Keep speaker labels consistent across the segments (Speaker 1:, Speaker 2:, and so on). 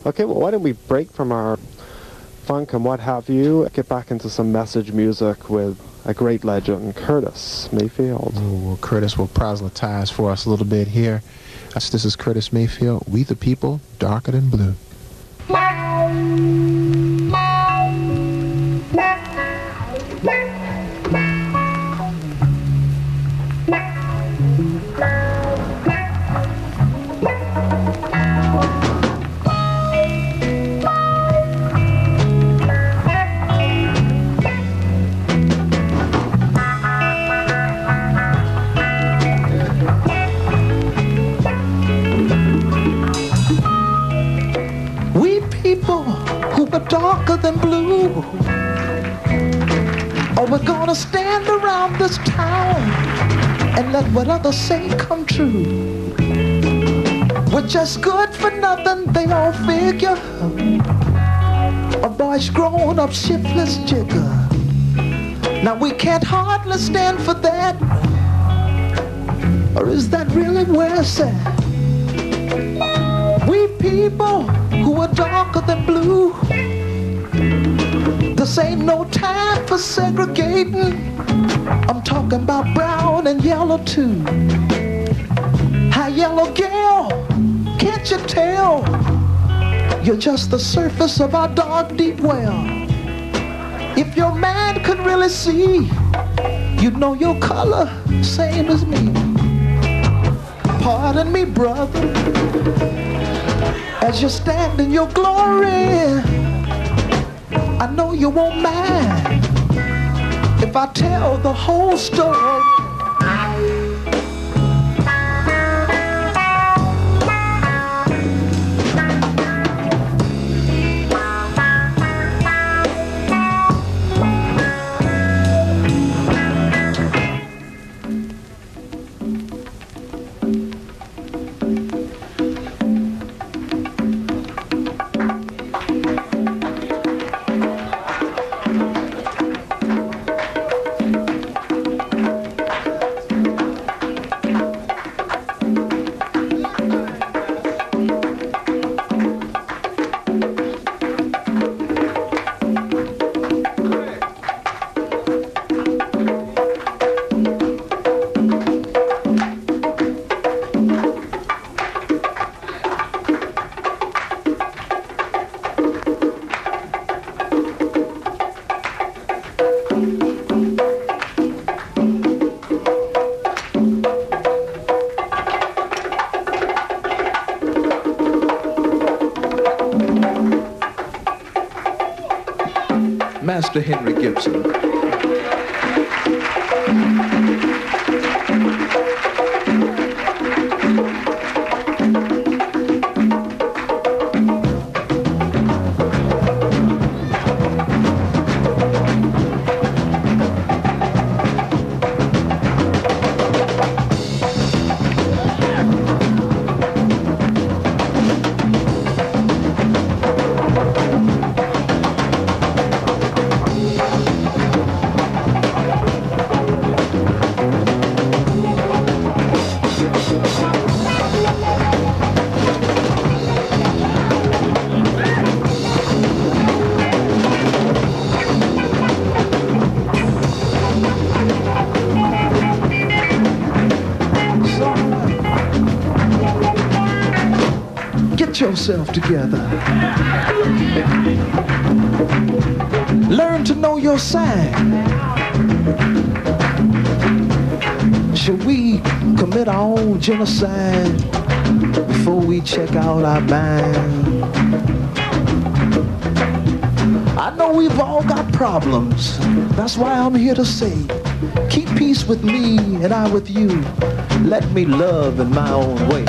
Speaker 1: Okay, well, why don't we break from our funk and what have you, get back into some message music with a great legend, Curtis Mayfield.
Speaker 2: Well, Curtis will proselytize for us a little bit here. This is Curtis Mayfield, We the People, Darker Than Blue.
Speaker 3: Darker than blue. Oh, we're gonna stand around this town and let what others say come true. We're just good for nothing, they all figure. A boy's grown up, shiftless jigger. Now we can't hardly stand for that. Or is that really where it's at? We people who are darker than blue. This ain't no time for segregating. I'm talking about brown and yellow too. Hi, yellow girl, can't you tell? You're just the surface of our dark, deep well. If your man could really see, you'd know your color, same as me. Pardon me, brother, as you stand in your glory. I know you won't mind if I tell the whole story. Master Henry Gibson. Yourself together. Learn to know your sign. Should we commit our own genocide before we check out our mind? I know we've all got problems. That's why I'm here to say, keep peace with me and I with you. Let me love in my own way.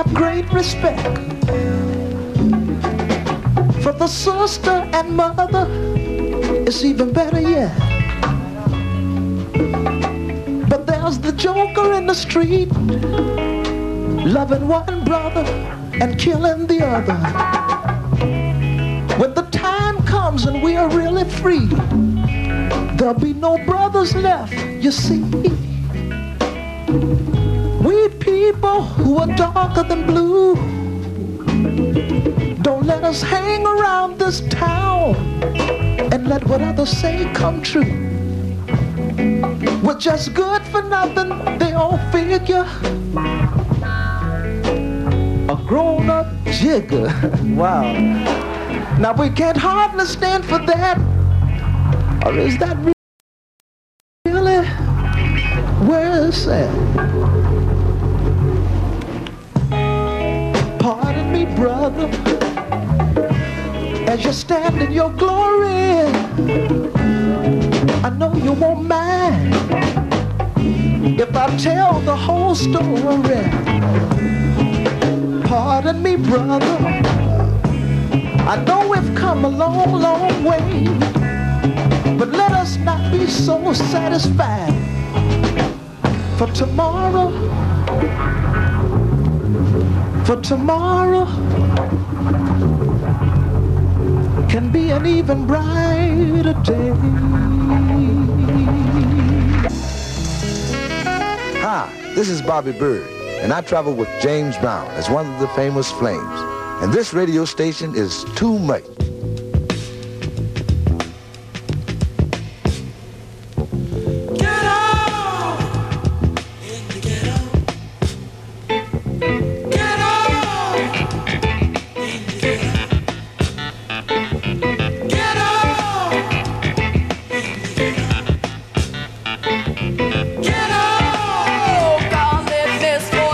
Speaker 3: have great respect for the sister and mother. It's even better yet. But there's the joker in the street, loving one brother and killing the other. When the time comes and we are really free, there'll be no brothers left, you see. We people who are darker than blue, don't let us hang around this town and let what others say come true. We're just good for nothing, they all figure. A grown-up jigger. Wow. Now we can't hardly stand for that. Or is that really where it's at? Pardon me, brother, as you stand in your glory. I know you won't mind if I tell the whole story. Pardon me, brother, I know we've come a long, long way, but let us not be so satisfied. For tomorrow can be an even brighter day.
Speaker 4: Hi, this is Bobby Bird, and I travel with James Brown as one of the famous Flames. And this radio station is too much.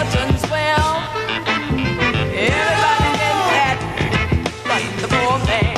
Speaker 5: The poor man.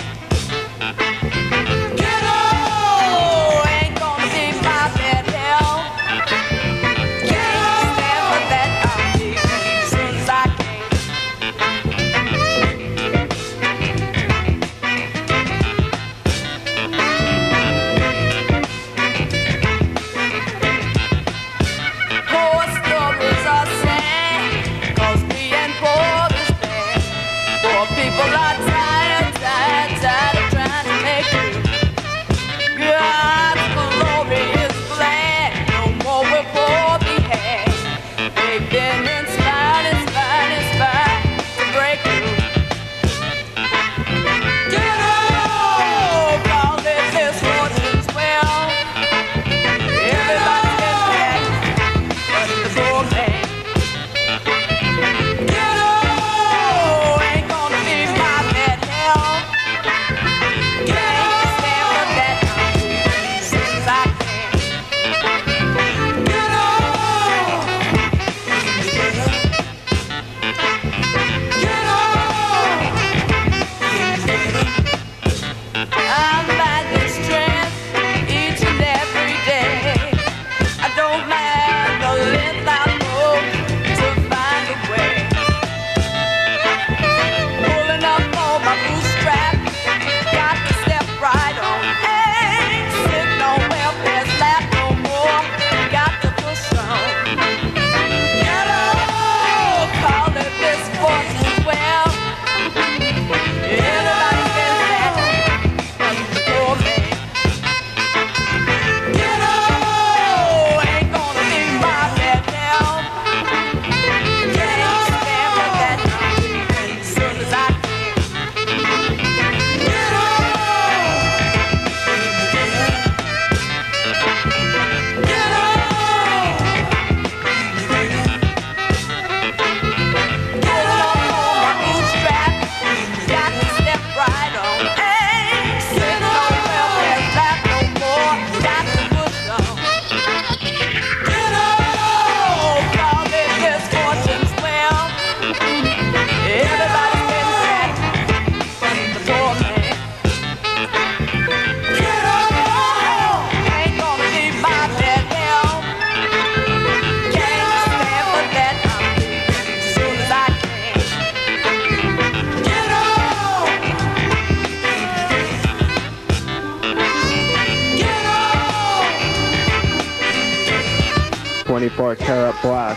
Speaker 1: 24 Karat Black.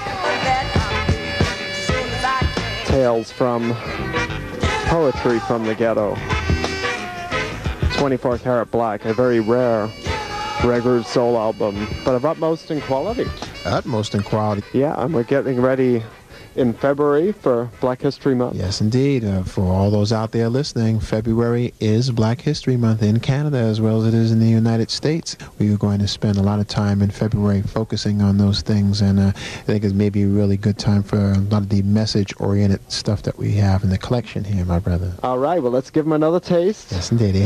Speaker 1: Tales from Poetry from the Ghetto. 24 Karat Black, a very rare Reggae soul album, but of utmost in quality.
Speaker 2: Utmost in quality.
Speaker 1: Yeah, and we're getting ready in February for Black History Month.
Speaker 2: Yes, indeed. For all those out there listening, February is Black History Month in Canada as well as it is in the United States. We are going to spend a lot of time in February focusing on those things, and I think it's maybe a really good time for a lot of the message-oriented stuff that we have in the collection here, my brother.
Speaker 1: All right, well, let's give them another taste.
Speaker 2: Yes, indeed.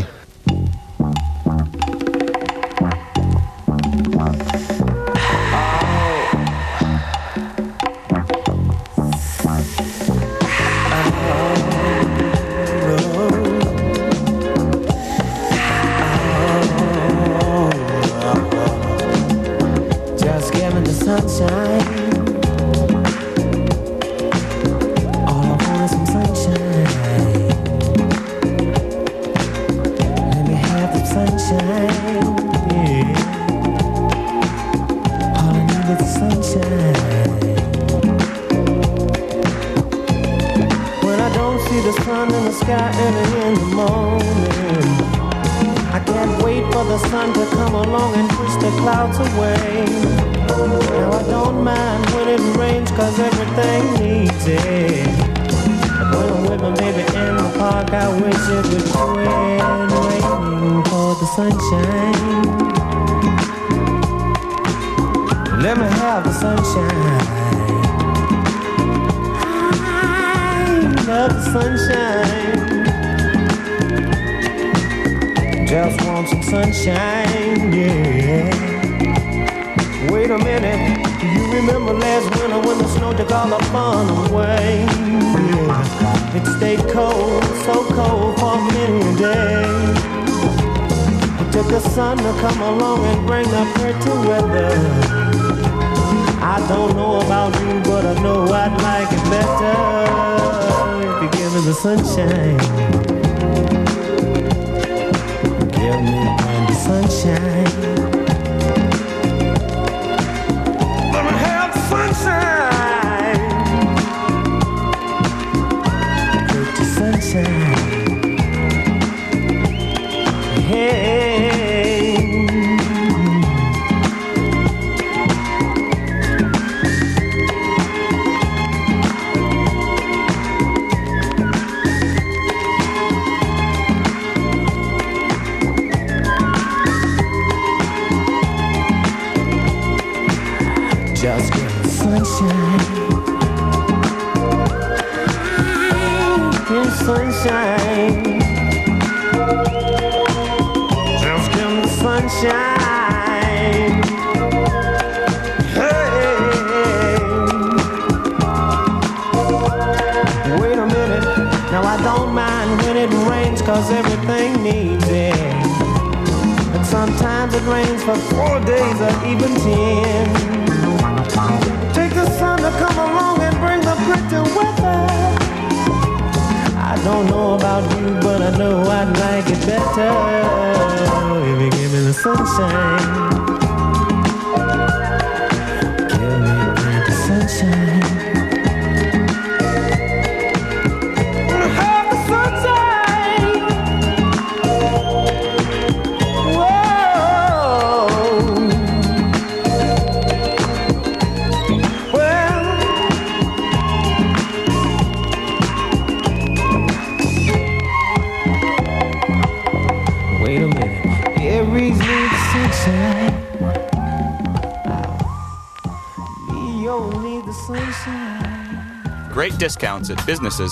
Speaker 5: Great discounts at businesses.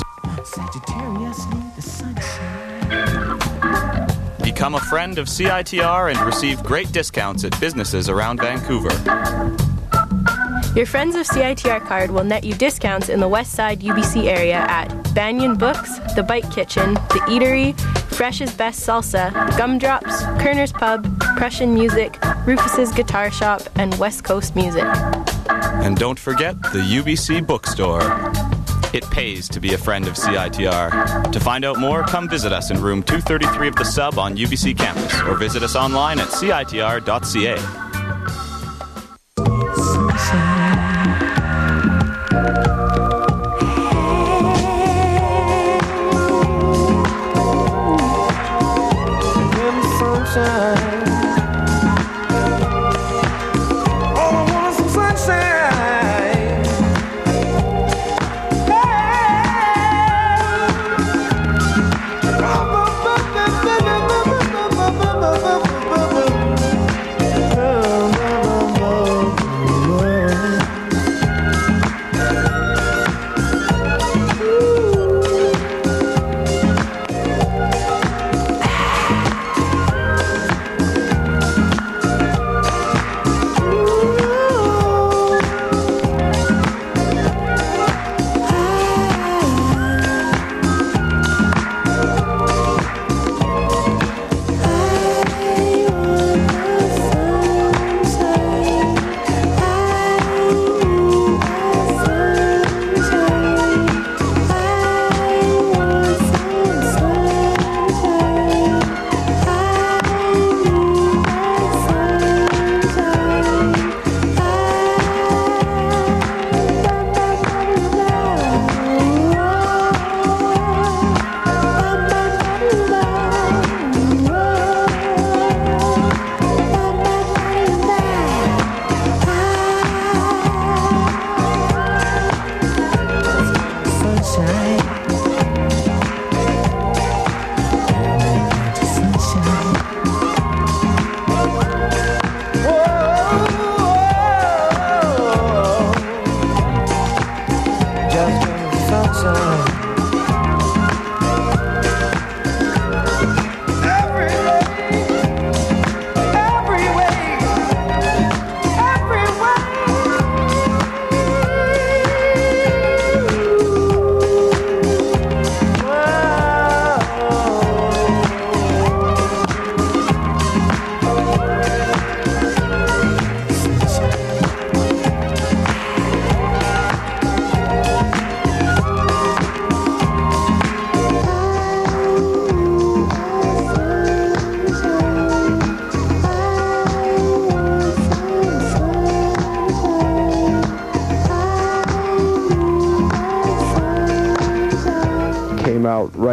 Speaker 5: Become a friend of CITR and receive great discounts at businesses around Vancouver.
Speaker 6: Your Friends of CITR card will net you discounts in the West Side UBC area at Banyan Books, The Bite Kitchen, The Eatery, Fresh's Best Salsa, Gumdrops, Kerner's Pub, Prussian Music, Rufus's Guitar Shop, and West Coast Music.
Speaker 5: And don't forget the UBC Bookstore. It pays to be a friend of CITR. To find out more, come visit us in room 233 of the Sub on UBC campus, or visit us online at citr.ca.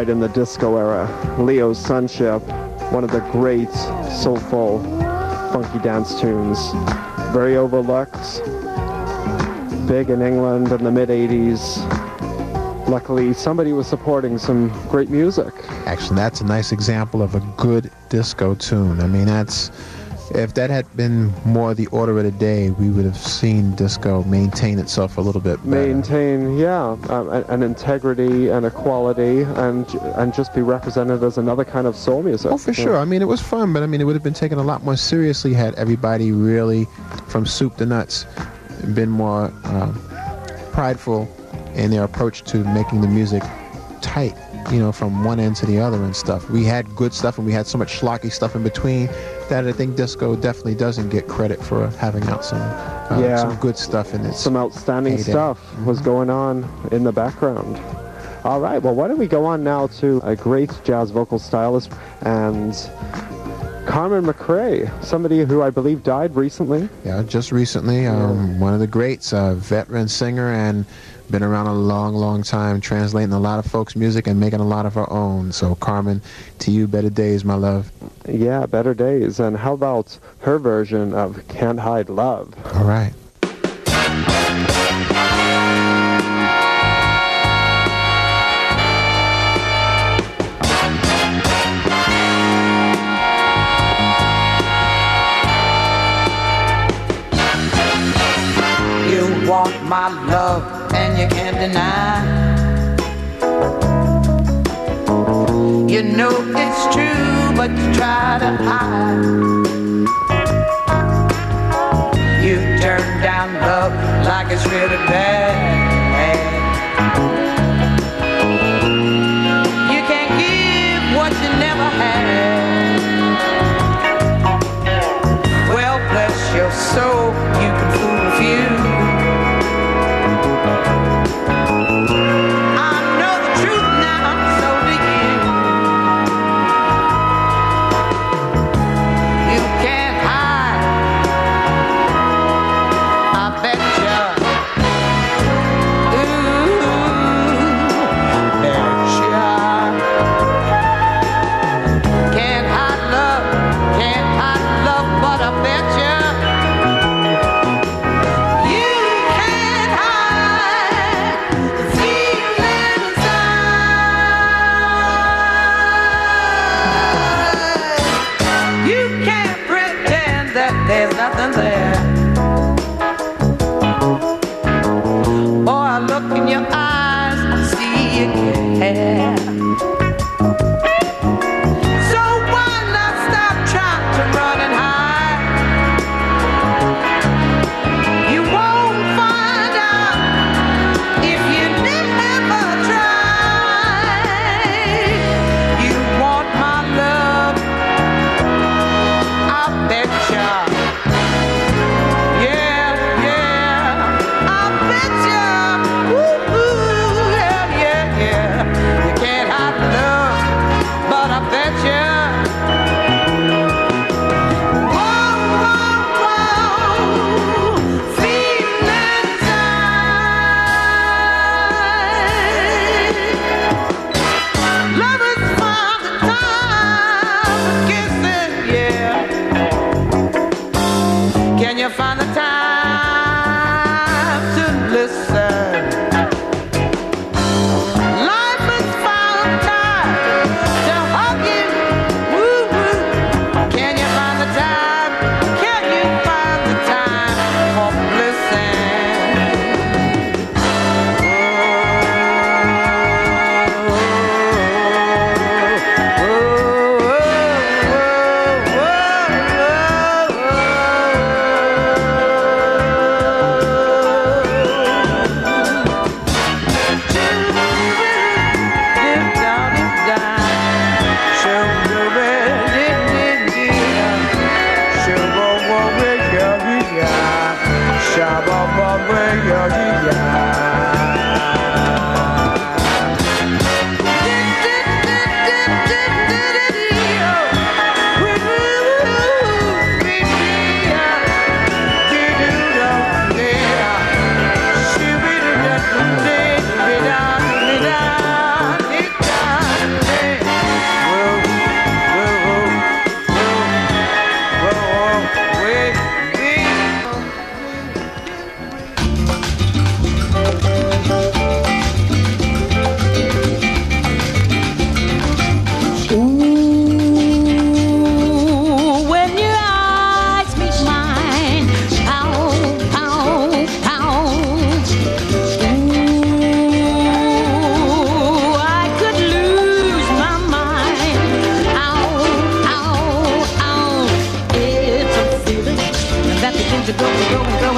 Speaker 1: right in the disco era. Leo's Sunship, one of the great soulful funky dance tunes. Very overlooked, big in England in the mid-80s. Luckily, somebody was supporting some great music.
Speaker 2: Actually, that's a nice example of a good disco tune. I mean, if that had been more the order of the day, we would have seen disco maintain itself a little bit better.
Speaker 1: Maintain, yeah, an integrity and a quality, and just be represented as another kind of soul music.
Speaker 2: Oh, for sure. I mean, it was fun, but I mean, it would have been taken a lot more seriously had everybody really, from soup to nuts, been more prideful in their approach to making the music tight, you know, from one end to the other and stuff. We had good stuff and we had so much schlocky stuff in between that I think disco definitely doesn't get credit for having out some good stuff in it.
Speaker 1: Some outstanding stuff was going on in the background. All right, well, why don't we go on now to a great jazz vocal stylist and Carmen McRae, somebody who I believe died recently.
Speaker 2: Yeah, just recently. One of the greats, a veteran singer, and been around a long, long time, translating a lot of folks' music and making a lot of her own. So, Carmen, to you, better days, my love.
Speaker 1: Yeah, better days. And how about her version of Can't Hide Love?
Speaker 2: All right.
Speaker 7: You want my love and you can't deny. You know it's true, but you try to hide. You turn down love like it's really bad. You can't give what you never had. Well, bless your soul, you can fool a few. There's nothing there. Boy, I look in your eyes and see you care. So why not stop trying to run and hide? You won't find out if you never try. You want my love, I bet you. Can you find the time to listen? Life has found time to hug you. Woo-woo. Can you find the time? Can you find the time for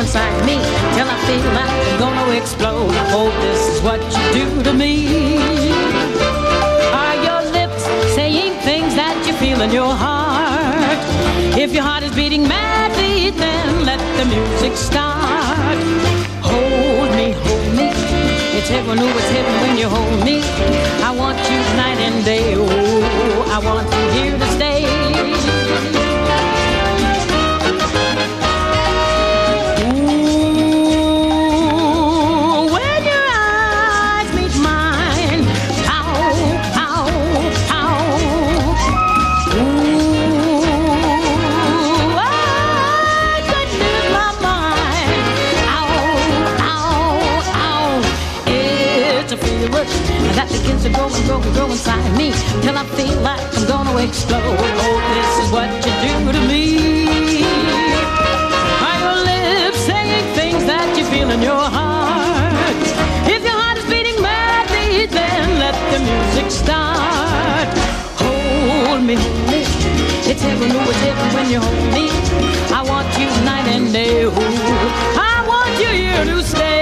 Speaker 8: inside me till I feel like I'm gonna explode. Oh, this is what you do to me. Are your lips saying things that you feel in your heart? If your heart is beating madly, then let the music start. Hold me, hold me. It's heaven, oh, it's heaven when you hold me. I want you night and day. Oh, I want you here to stay. That begins to grow inside me till I feel like I'm gonna explode. Oh, this is what you do to me. Are your lips saying things that you feel in your heart? If your heart is beating madly, then let the music start. Hold me, hold me. It's heaven, oh, it's heaven when you hold me. I want you night and day. Oh, I want you here to stay.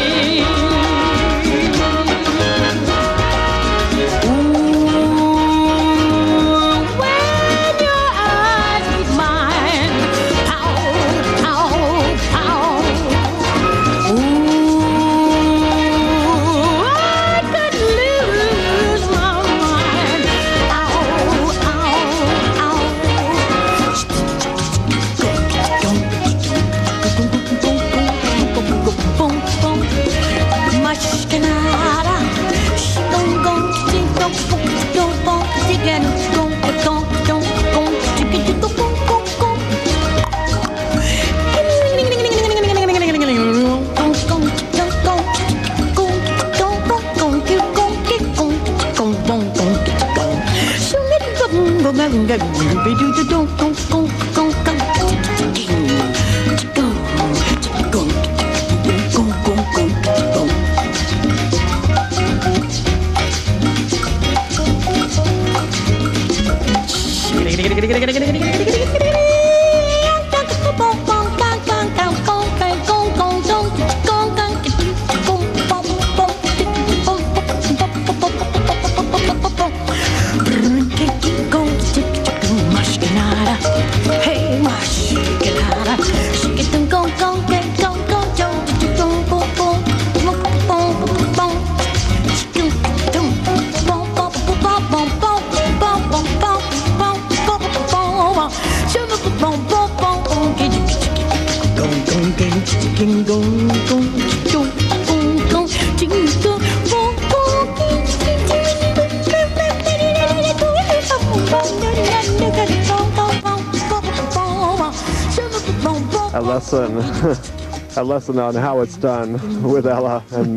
Speaker 1: A lesson on how it's done with Ella and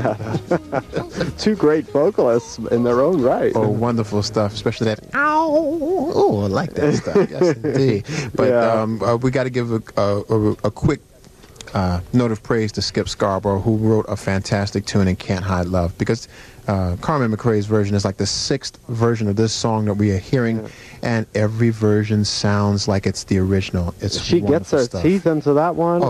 Speaker 1: Mashkanata. Two great vocalists in their own right.
Speaker 2: Oh, wonderful stuff, especially that ow. Oh, I like that stuff. Yes, indeed. But yeah. We got to give a quick note of praise to Skip Scarborough, who wrote a fantastic tune in Can't Hide Love, because Carmen McRae's version is like the 6th version of this song that we are hearing, and every version sounds like it's the original.
Speaker 1: She gets her teeth into that one,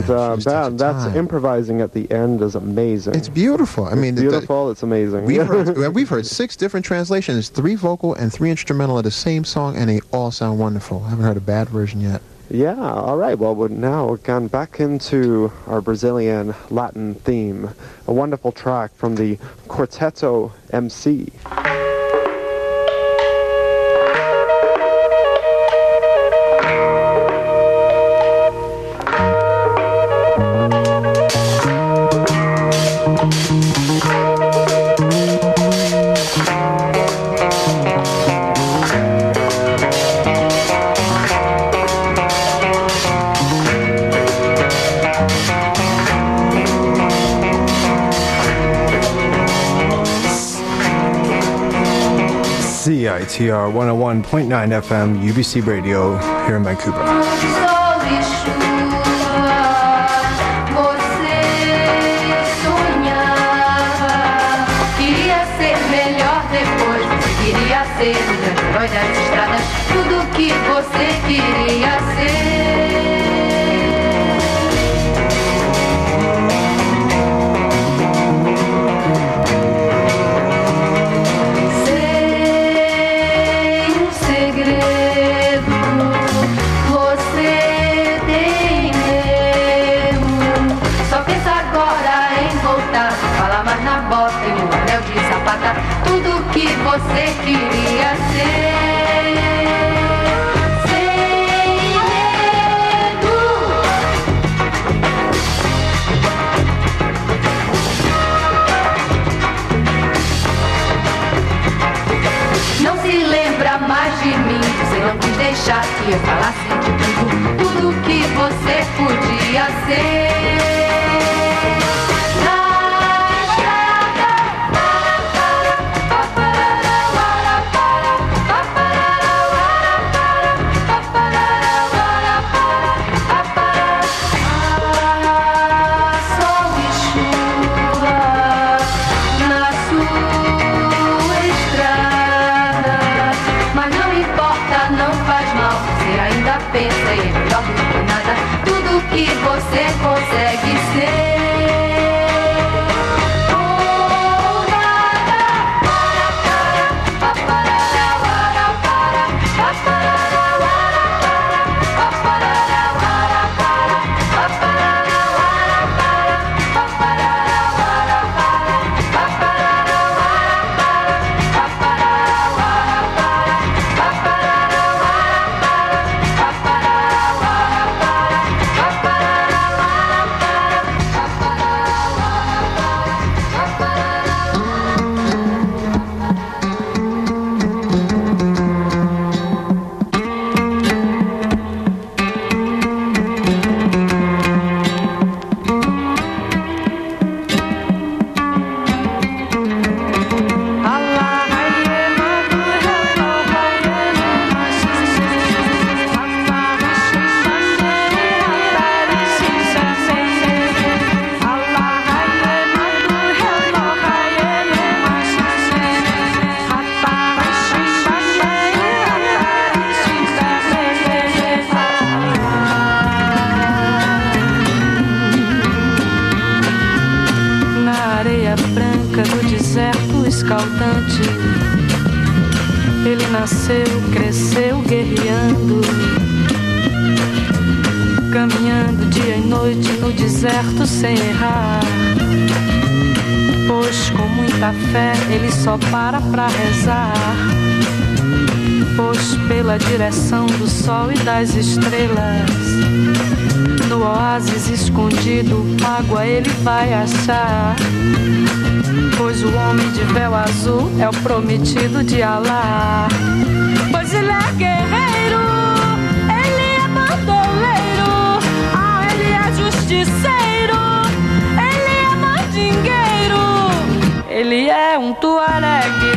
Speaker 1: and that's improvising at the end is amazing.
Speaker 2: It's beautiful. I mean,
Speaker 1: beautiful. It's amazing.
Speaker 2: We've heard 6 different translations, 3 vocal and 3 instrumental of the same song, and they all sound wonderful. I haven't heard a bad version yet.
Speaker 1: Yeah, all right. Well, we're now gone back into our Brazilian Latin theme. A wonderful track from the Quarteto MC.
Speaker 9: CITR 101.9 FM, UBC Radio, here in Vancouver.
Speaker 10: Tudo que você queria ser. bota e no anel de sapata, tudo que você queria ser. Sem medo. Não se lembra mais de mim, você não quis deixar que eu falasse de tudo que você podia ser. Pensa em melhor do que nada, tudo que você consegue ser. Escaldante, ele nasceu, cresceu guerreando, caminhando dia e noite no deserto sem errar. Pois com muita fé ele só para rezar. Pois pela direção do sol e das estrelas, no oásis escondido, água ele vai achar. Pois o homem de véu azul é o prometido de Alá. Pois ele é guerreiro, ele é bandoleiro, ele é justiceiro, ele é mandingueiro, ele é um tuaregue.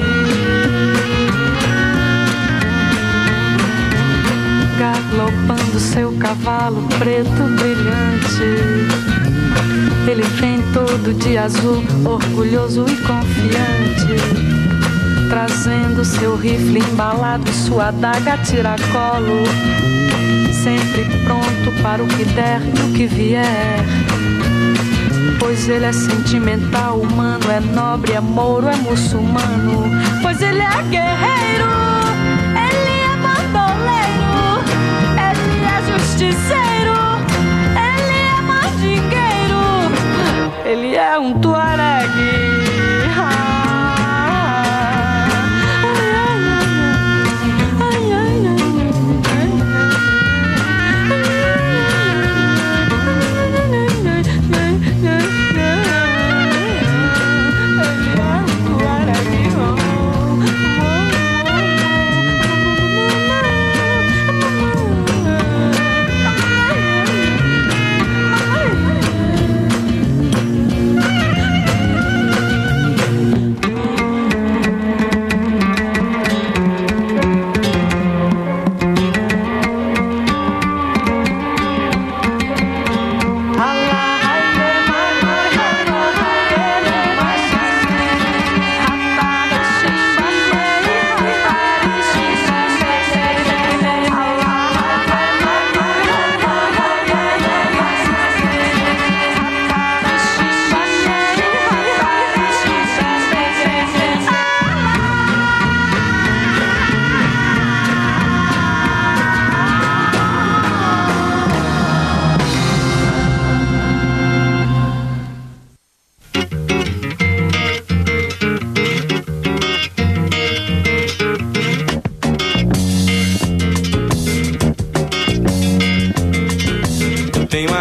Speaker 10: Galopando seu cavalo preto brilhante, ele vem todo de azul, orgulhoso e confiante, trazendo seu rifle embalado e sua adaga a tiracolo, sempre pronto para o que der e o que vier. Pois ele é sentimental, humano, é nobre, é mouro, é muçulmano. Pois ele é guerreiro, ele é bandoleiro, ele é justiceiro, ele é um tuaregue.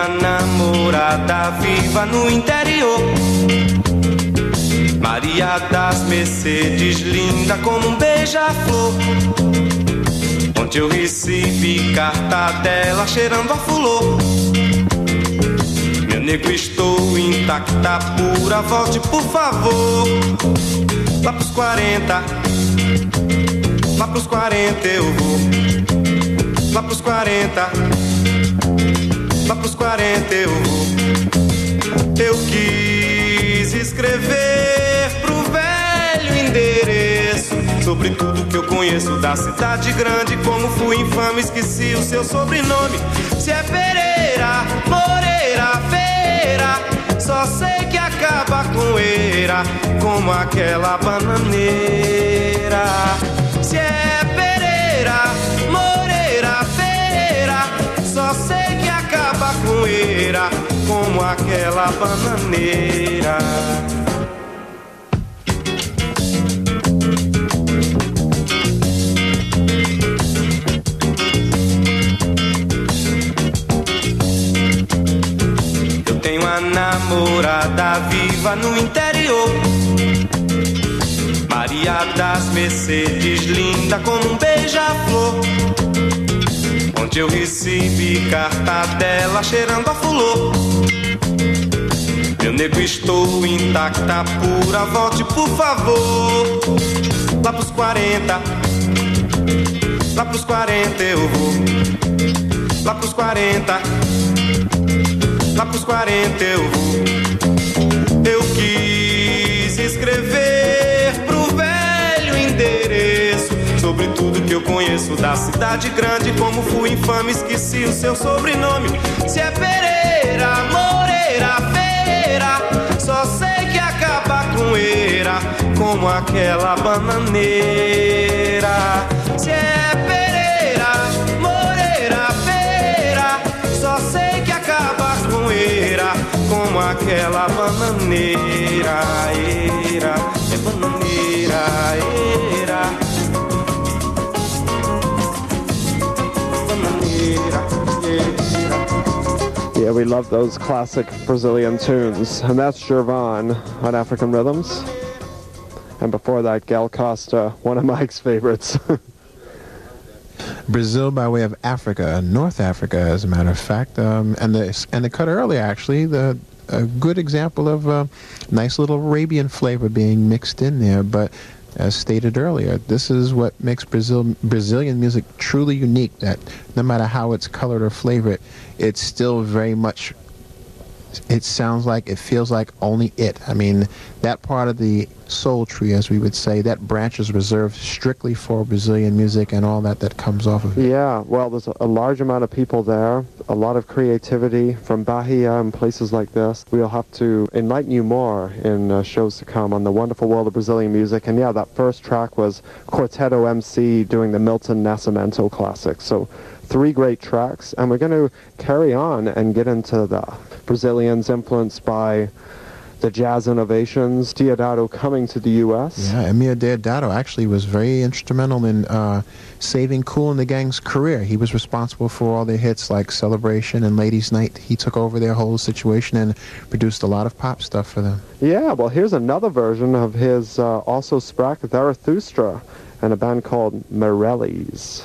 Speaker 11: namorada viva no interior, Maria das Mercedes, linda como um beija-flor. Ontem eu recebi carta dela cheirando a fulô. Meu nego, estou intacta, pura, volte por favor. Lá pros 40, lá pros 40 eu vou. Lá pros 40, lá pros 40 eu vou. Eu quis escrever pro velho endereço sobre tudo que eu conheço da cidade grande. Como fui infame, esqueci o seu sobrenome. Se é Pereira, Moreira, Feira, só sei que acaba com eira, como aquela bananeira. Se é Pereira, Moreira, Feira, só sei que acaba com eira, como aquela bananeira. Eu tenho uma namorada viva no interior, Maria das Mercedes, linda como um beija-flor. Onde eu recebi carta dela cheirando a fulô. Meu nego, estou intacta, pura, volte por favor. Lá pros 40, lá pros 40 eu vou. Lá pros 40, lá pros 40 eu vou. Eu quis escrever pro velho endereço sobre tudo que eu conheço da cidade grande. Como fui infame, esqueci o seu sobrenome. Se é Pereira, Moreira, Feira, só sei que acaba com eira, como aquela bananeira. Se é Pereira, Moreira, Feira, só sei que acaba com eira, como aquela bananeira. Eira, é bananeira, eira.
Speaker 1: Yeah, we love those classic Brazilian tunes. And that's Gervon on African Rhythms. And before that, Gal Costa, one of Mike's favorites.
Speaker 2: Brazil by way of Africa, North Africa, as a matter of fact. And the cut earlier, actually, a good example of a nice little Arabian flavor being mixed in there. But as stated earlier, this is what makes Brazilian music truly unique, that no matter how it's colored or flavored, it's still very much, it sounds like, it feels like only it. I mean, that part of the soul tree, as we would say, that branch is reserved strictly for Brazilian music and all that comes off of it.
Speaker 1: Yeah, well, there's a large amount of people there, a lot of creativity from Bahia and places like this. We'll have to enlighten you more in shows to come on the wonderful world of Brazilian music. And yeah, that first track was Quarteto MC doing the Milton Nascimento classic. So 3 great tracks, and we're going to carry on and get into the Brazilians influenced by the jazz innovations, Deodato coming to the U.S.
Speaker 2: Yeah, Emir Deodato actually was very instrumental in saving Kool and the Gang's career. He was responsible for all their hits like Celebration and Ladies' Night. He took over their whole situation and produced a lot of pop stuff for them.
Speaker 1: Yeah, well, here's another version of his also Sprach Zarathustra and a band called Morellis.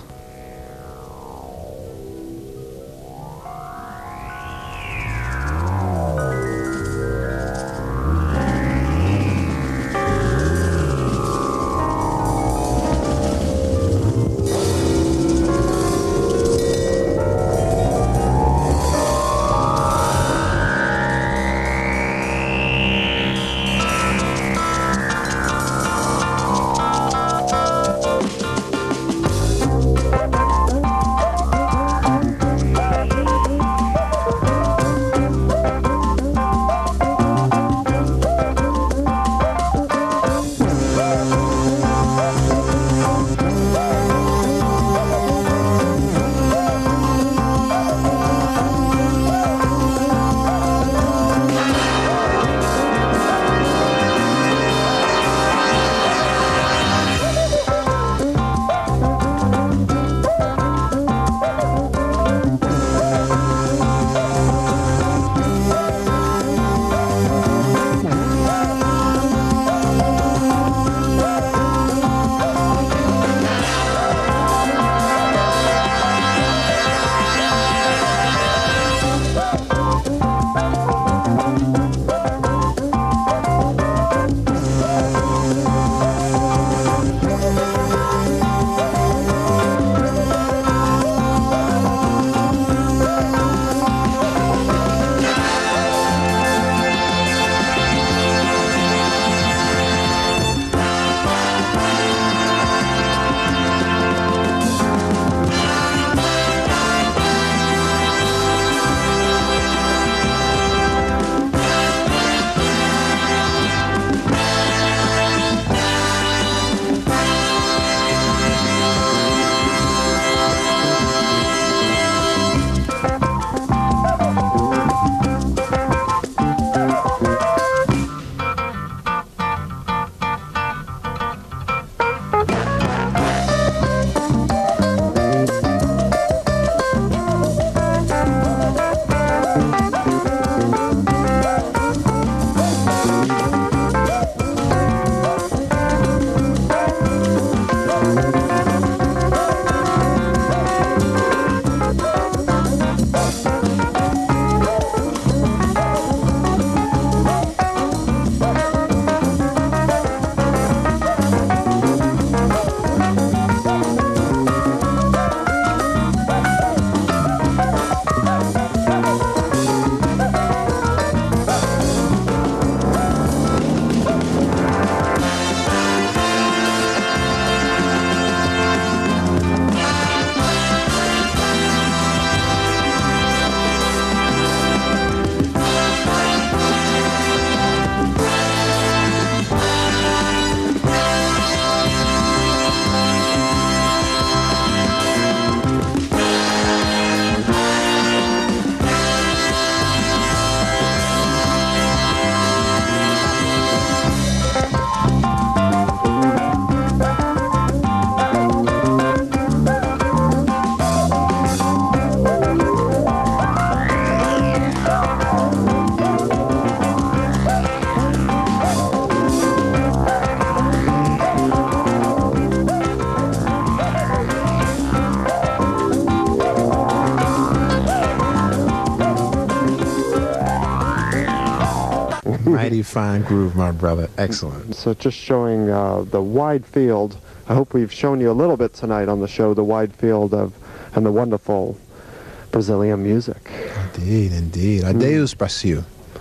Speaker 2: Mighty fine groove, my brother. Excellent.
Speaker 1: So just showing the wide field. I hope we've shown you a little bit tonight on the show, the wide field of and the wonderful Brazilian music.
Speaker 2: Indeed, indeed. Adeus, Brasil.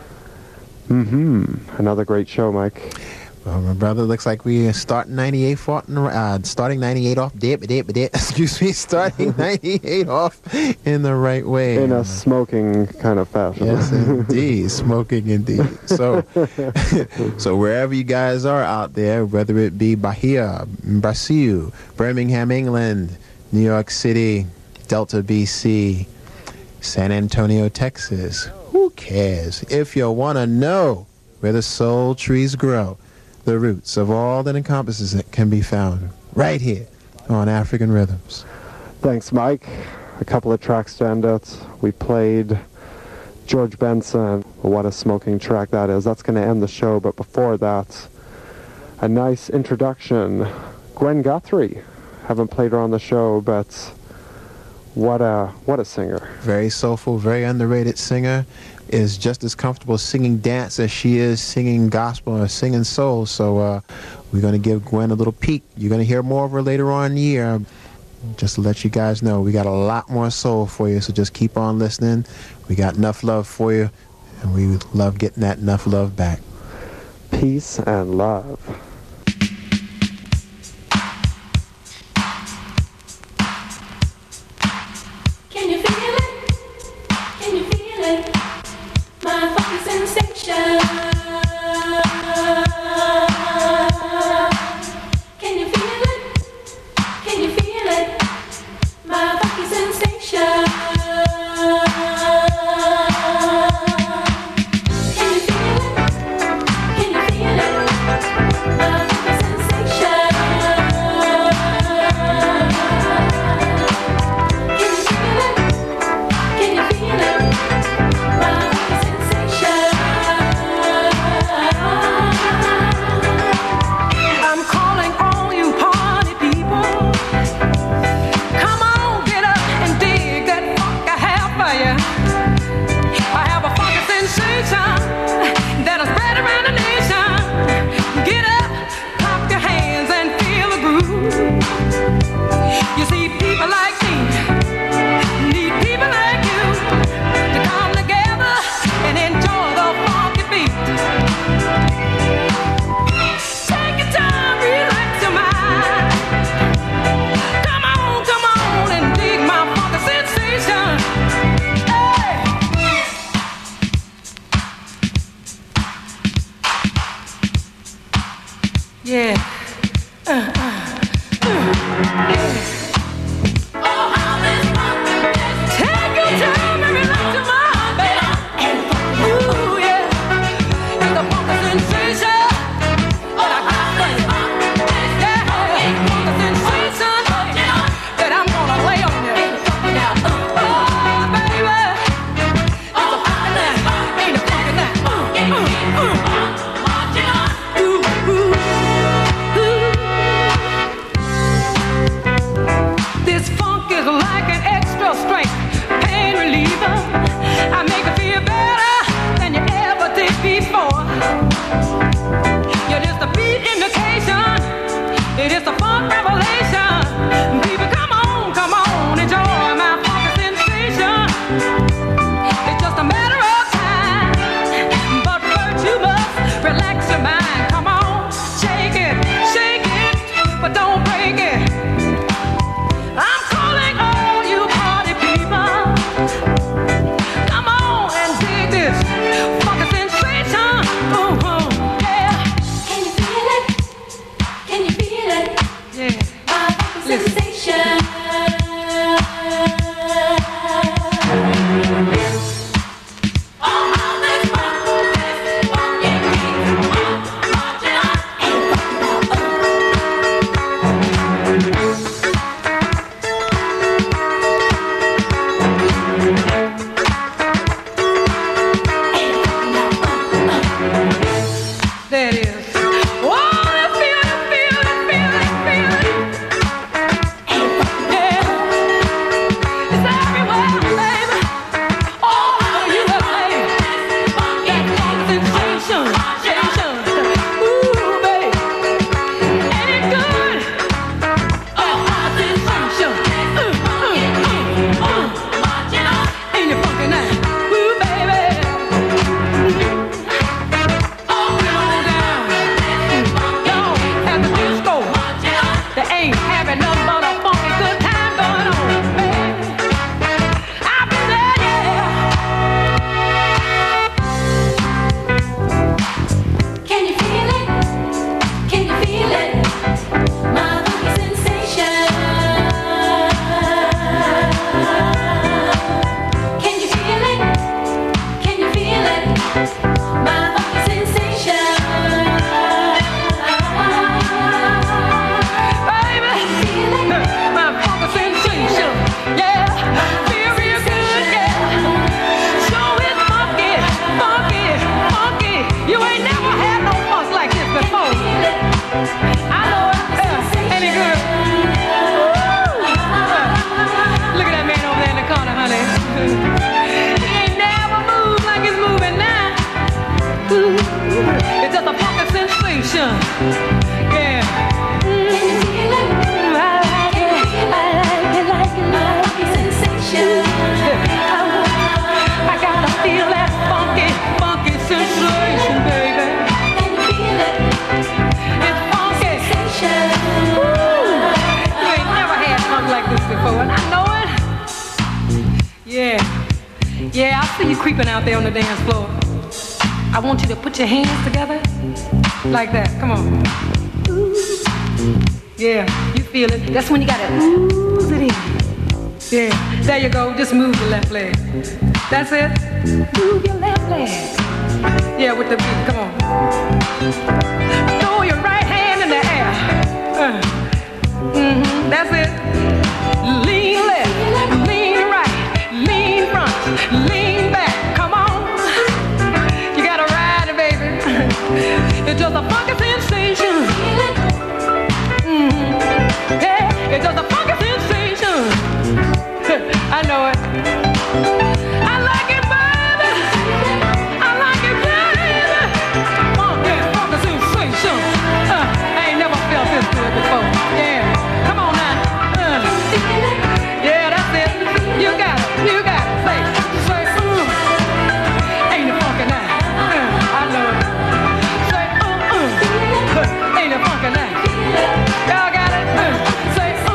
Speaker 1: Another great show, Mike.
Speaker 2: Well, my brother, looks like we are starting 98 starting 98 off, excuse me, starting 98 off in the right way.
Speaker 1: In a smoking kind of fashion.
Speaker 2: Yes, indeed. Smoking, indeed. So, so wherever you guys are out there, whether it be Bahia, Brazil, Birmingham, England, New York City, Delta, BC, San Antonio, Texas, who cares? If you want to know where the soul trees grow, the roots of all that encompasses it can be found right here on African Rhythms.
Speaker 1: Thanks, Mike. A couple of track standouts. We played George Benson. What a smoking track that is. That's going to end the show, but before that, a nice introduction. Gwen Guthrie. Haven't played her on the show, but what a singer.
Speaker 2: Very soulful, very underrated singer. Is just as comfortable singing dance as she is singing gospel or singing soul. So we're going to give Gwen a little peek. You're going to hear more of her later on in the year. Just to let you guys know, we got a lot more soul for you, so just keep on listening. We got enough love for you, and we love getting that enough love back.
Speaker 1: Peace and love.
Speaker 12: Can you feel it? Can you feel it? My funky sensation. Can you feel it? Can you feel it? My funky sensation. Can you feel it? Can you feel it? My funky sensation. Can you feel it? I'm calling all you party people. Come on, get up and dig that funk I have for you. I have a funky sensation that'll spread around the nation. Get up, clap your hands and feel the groove. You see, people like me need people like you to come together and enjoy the funky beat. Take your time, relax your mind. Come on, and dig my funky sensation. Hey! Yeah. Take your time and relax your mind, baby. Ooh, yeah. It's a funky sensation that I got for you. Yeah, funky sensation that I'm gonna lay on you. Oh, baby. It's a funky night. Ain't a funky night. This funk is like an extra strength pain reliever. I make it feel better than you ever did before. You're just a beat indication. It is the funk revelation. People, come on, enjoy my funky sensation. It's just a matter of time. But first you must relax your mind. Come on, shake it, but don't break it. I'm calling all you party people. Come on and dig this funky sensation. Ooh, yeah. Can you feel it? Can you feel it? Yeah. My funky sensation. All this funky beat, marching on. Ain't sensation. Yeah. I gotta feel that funky, funky sensation, baby. It's funky. Woo. You ain't never had funk like this before, and I know it. Yeah. Yeah, I see you creeping out there on the dance floor. I want you to put your hands together like that. Come on. Yeah, you feel it. That's when you gotta ooze it in. Yeah, there you go. Just move your left leg. That's it. Move your left leg. Yeah, with the beat. Come on. Throw your right hand in the air. That's it. Lean left, lean right, lean front, lean back. Come on. You gotta ride it, baby. It's just a funky sensation. Yeah, it's just a funky sensation. I know it. I like it, baby. I like it, baby. Funky, funky sensation. I ain't never felt this good before. Yeah, come on now. Yeah, that's it. You got it. You got it. Say, ain't it funky now? I know it. Say, ain't it funky now? Y'all got it. Say, say,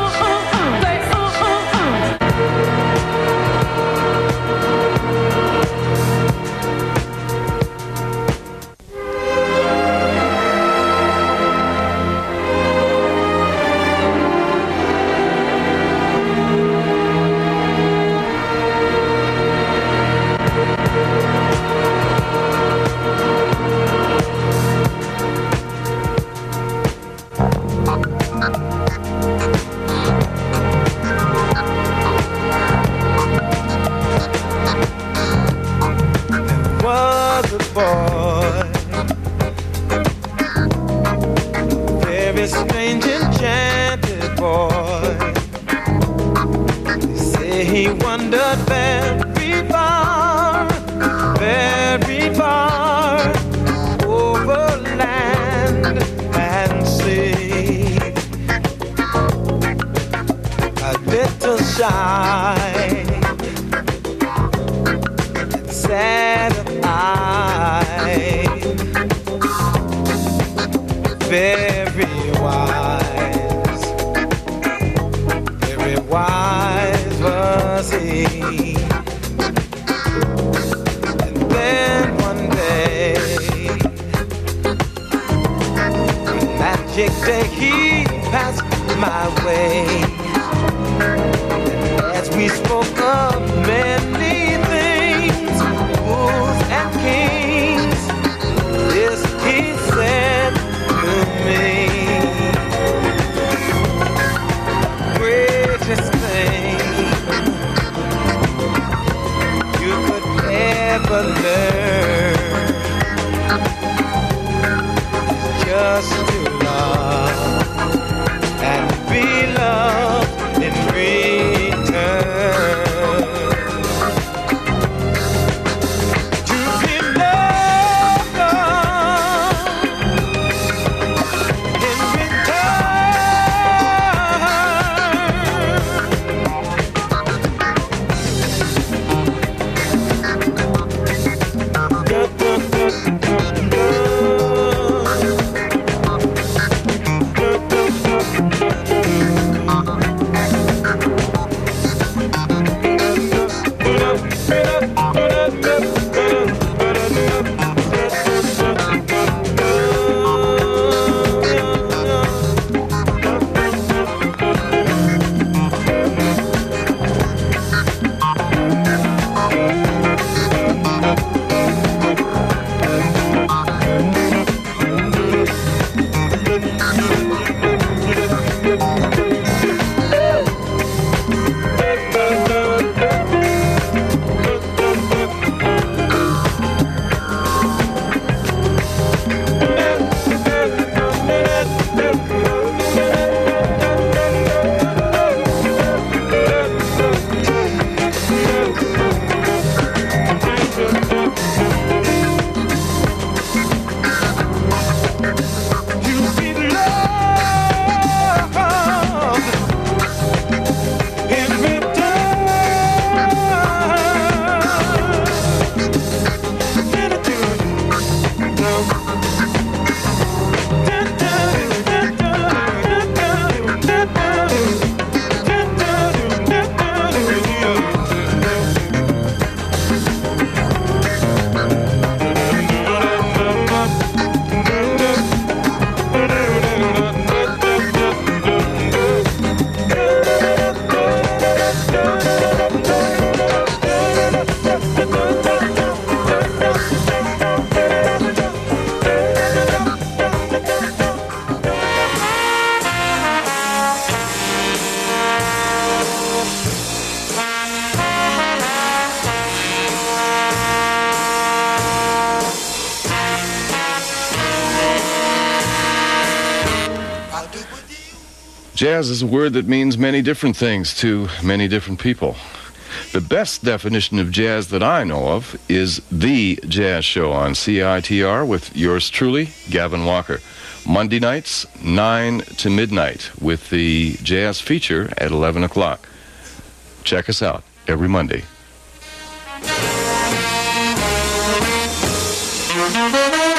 Speaker 13: Jazz is a word that means many different things to many different people. The best definition of jazz that I know of is The Jazz Show on CITR with yours truly, Gavin Walker. Monday nights, 9 to midnight, with the jazz feature at 11 o'clock. Check us out every Monday.
Speaker 7: Thank you.